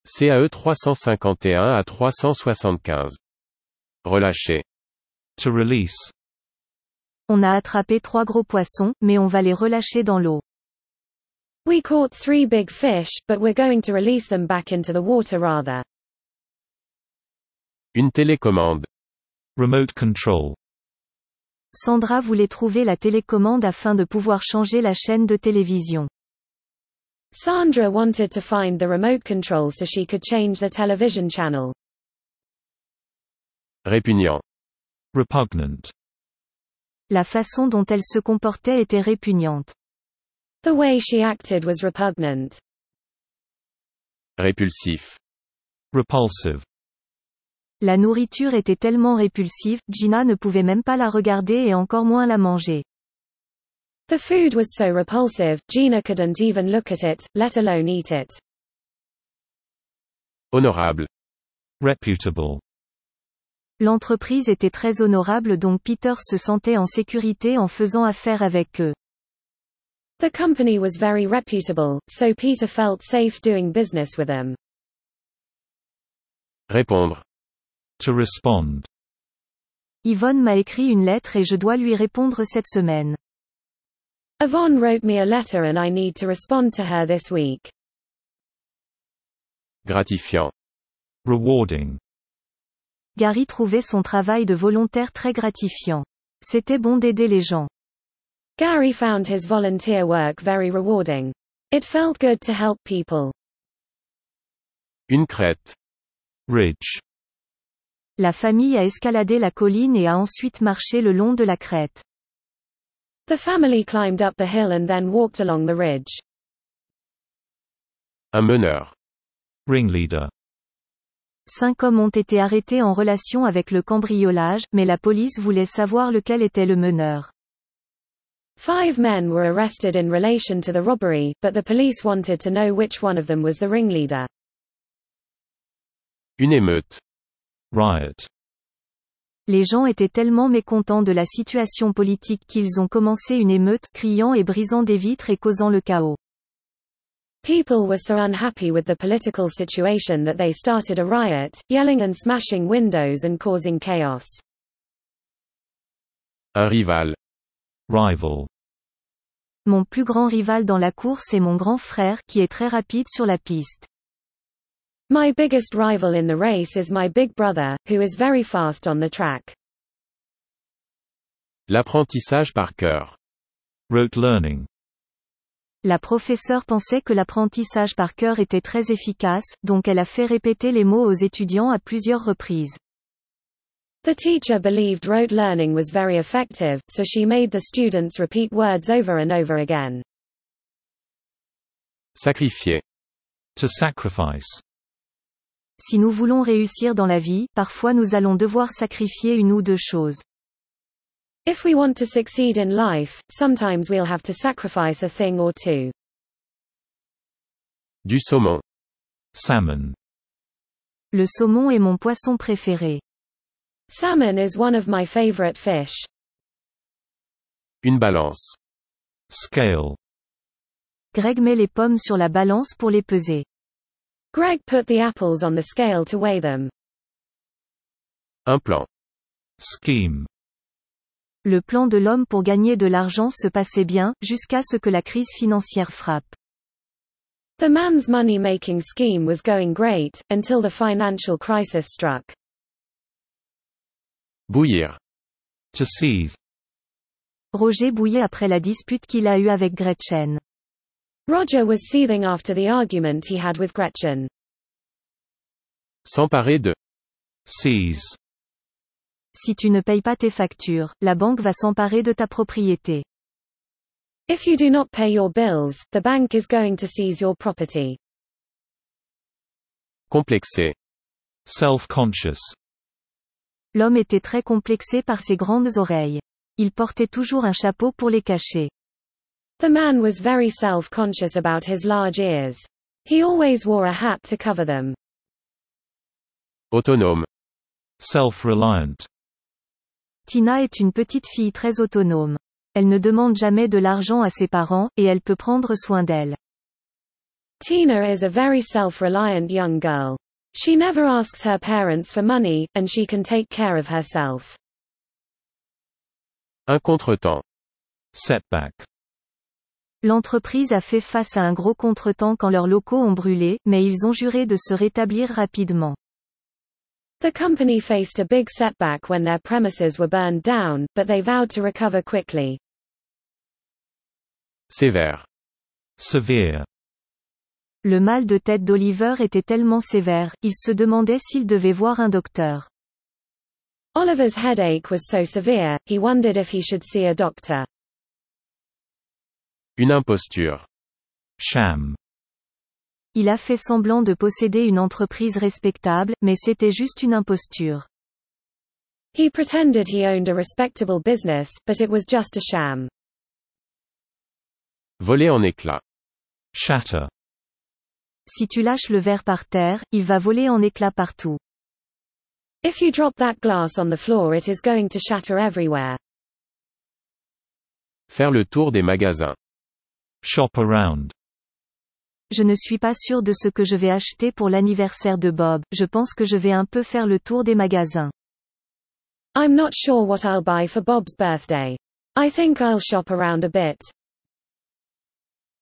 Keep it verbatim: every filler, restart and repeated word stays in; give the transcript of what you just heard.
C A E trois cent cinquante et un à trois cent soixante-quinze. Relâcher. To release. On a attrapé trois gros poissons, mais on va les relâcher dans l'eau. We caught three big fish, but we're going to release them back into the water rather. Une télécommande. Remote control. Sandra voulait trouver la télécommande afin de pouvoir changer la chaîne de télévision. Sandra wanted to find the remote control so she could change the television channel. Répugnant. Repugnant. La façon dont elle se comportait était répugnante. The way she acted was repugnant. Répulsif. Repulsive. La nourriture était tellement répulsive, Gina ne pouvait même pas la regarder et encore moins la manger. The food was so repulsive, Gina couldn't even look at it, let alone eat it. Honorable. Reputable. L'entreprise était très honorable donc Peter se sentait en sécurité en faisant affaire avec eux. The company was very reputable, so Peter felt safe doing business with them. Répondre. To respond. Yvonne m'a écrit une lettre et je dois lui répondre cette semaine. Yvonne wrote me a letter and I need to respond to her this week. Gratifiant. Rewarding. Gary trouvait son travail de volontaire très gratifiant. C'était bon d'aider les gens. Gary found his volunteer work very rewarding. It felt good to help people. Une crête. Ridge. La famille a escaladé la colline et a ensuite marché le long de la crête. The family climbed up the hill and then walked along the ridge. Un meneur. Ringleader. Cinq hommes ont été arrêtés en relation avec le cambriolage, mais la police voulait savoir lequel était le meneur. Five men were arrested in relation to the robbery, but the police wanted to know which one of them was the ringleader. Une émeute. Riot. Les gens étaient tellement mécontents de la situation politique qu'ils ont commencé une émeute, criant et brisant des vitres et causant le chaos. People were so unhappy with the political situation that they started a riot, yelling and smashing windows and causing chaos. Un rival. Rival. Mon plus grand rival dans la course est mon grand frère, qui est très rapide sur la piste. My biggest rival in the race is my big brother, who is very fast on the track. L'apprentissage par cœur. Rote learning. La professeure pensait que l'apprentissage par cœur était très efficace, donc elle a fait répéter les mots aux étudiants à plusieurs reprises. The teacher believed rote learning was very effective, so she made the students repeat words over and over again. Sacrifier. To sacrifice. Si nous voulons réussir dans la vie, parfois nous allons devoir sacrifier une ou deux choses. If we want to succeed in life, sometimes we'll have to sacrifice a thing or two. Du saumon. Salmon. Le saumon est mon poisson préféré. Salmon is one of my favorite fish. Une balance. Scale. Greg met les pommes sur la balance pour les peser. Greg put the apples on the scale to weigh them. Un plan. Scheme. Le plan de l'homme pour gagner de l'argent se passait bien, jusqu'à ce que la crise financière frappe. The man's money-making scheme was going great, until the financial crisis struck. Bouillir. To seethe. Roger bouillait après la dispute qu'il a eue avec Gretchen. Roger was seething after the argument he had with Gretchen. S'emparer de. Seize. Si tu ne payes pas tes factures, la banque va s'emparer de ta propriété. If you do not pay your bills, the bank is going to seize your property. Complexé. Self-conscious. L'homme était très complexé par ses grandes oreilles. Il portait toujours un chapeau pour les cacher. The man was very self-conscious about his large ears. He always wore a hat to cover them. Autonome. Self-reliant. Tina est une petite fille très autonome. Elle ne demande jamais de l'argent à ses parents, et elle peut prendre soin d'elle. Tina is a very self-reliant young girl. She never asks her parents for money, and she can take care of herself. Un contretemps. Setback. L'entreprise a fait face à un gros contretemps quand leurs locaux ont brûlé, mais ils ont juré de se rétablir rapidement. The company faced a big setback when their premises were burned down, but they vowed to recover quickly. Sévère. Severe. Le mal de tête d'Oliver était tellement sévère, il se demandait s'il devait voir un docteur. Oliver's headache was so severe, he wondered if he should see a doctor. Une imposture. Sham. Il a fait semblant de posséder une entreprise respectable, mais c'était juste une imposture. He pretended he owned a respectable business, but it was just a sham. Voler en éclats. Shatter. Si tu lâches le verre par terre, il va voler en éclats partout. If you drop that glass on the floor, it is going to shatter everywhere. Faire le tour des magasins. Shop around. Je ne suis pas sûr de ce que je vais acheter pour l'anniversaire de Bob, je pense que je vais un peu faire le tour des magasins. I'm not sure what I'll buy for Bob's birthday. I think I'll shop around a bit.